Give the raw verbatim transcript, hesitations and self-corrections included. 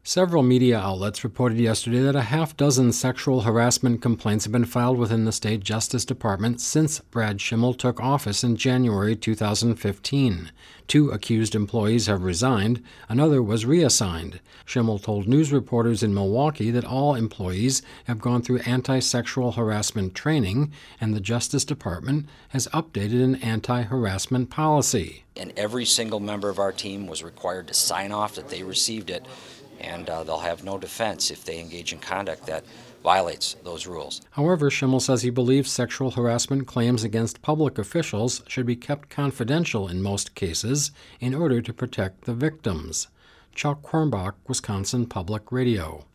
Several media outlets reported yesterday that a half dozen sexual harassment complaints have been filed within the state Justice Department since Brad Schimel took office in January two thousand fifteen. Two accused employees have resigned. Another was reassigned. Schimel told news reporters in Milwaukee that all employees have gone through anti-sexual harassment training, and the Justice Department has updated an anti-harassment policy. And every single member of our team was required to sign off that they received it, and uh, they'll have no defense if they engage in conduct that violates those rules. However, Schimel says he believes sexual harassment claims against public officials should be kept confidential in most cases in order to protect the victims. Chuck Quirmbach, Wisconsin Public Radio.